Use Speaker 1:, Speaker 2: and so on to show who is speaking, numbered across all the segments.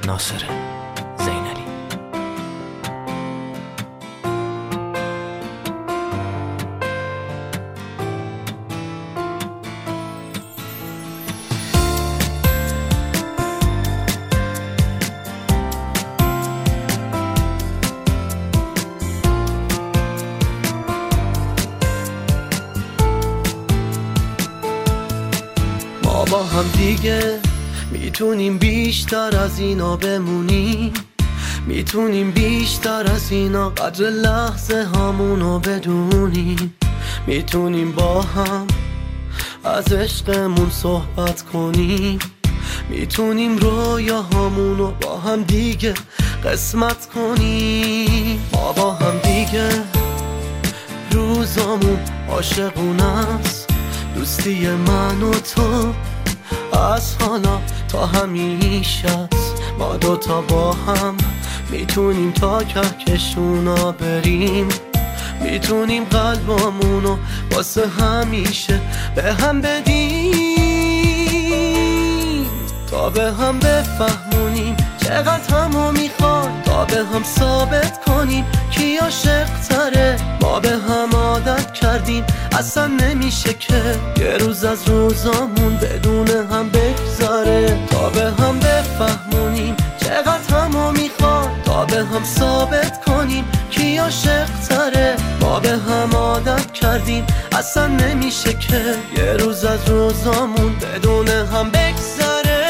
Speaker 1: ناصر زینلی.
Speaker 2: ما با هم دیگه میتونیم بیشتر از اینا بمونیم، میتونیم بیشتر از اینا قدر لحظه هامونو بدونیم، میتونیم با هم از عشقمون صحبت کنیم، میتونیم رویاهامونو با هم دیگه قسمت کنیم. ما با هم دیگه روزامون عاشقونه است، دوستی من و تو از حالا تا همیشه است. ما دوتا با هم میتونیم تا کهکشونا بریم، میتونیم قلبامونو واسه همیشه به هم بدیم، تا به هم بفهمونیم چقدر همو میخواد، تا به هم ثابت کنیم کی عاشق تره. ما به هم عادت کردیم اصلا نمیشه که یه روز از روزامون بدون هم بگذره، تا به هم بفهمونیم چقدر همو میخواد، تا به هم ثابت کنیم کی عاشق تره. ما به هم عادت کردیم اصلا نمیشه که یه روز از روزامون بدون هم بگذره.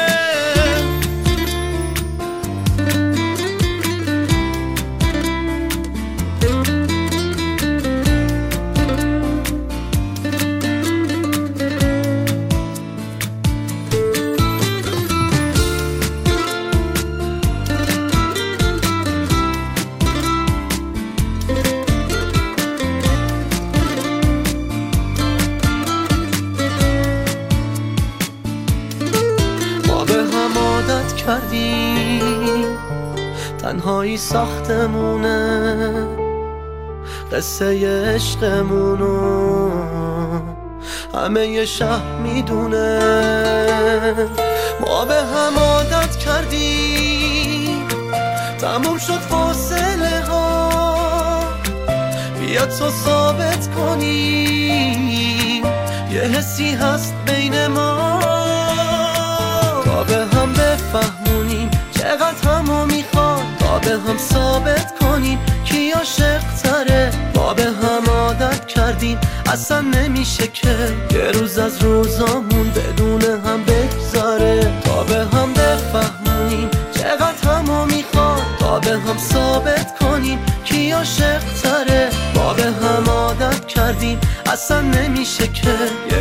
Speaker 2: کردیم تنهایی ساختمونه، قصه عشقمونو همه ی شهر میدونه. ما به هم عادت کردیم تموم شد فاصله ها، بیا تو ثابت کنیم یه حسی هست بین ما، تا به هم بفهمونیم چقدر همو میخواد، تا به هم ثابت کنیم کی عاشق تره. ما به هم عادت کردیم اصلا نمیشه که یه روز از روزامون بدون هم بگذره، تا به هم بفهمونیم چقدر همو میخواد، تا به هم ثابت کنیم کی عاشق تره. ما به هم عادت کردیم اصلا نمیشه که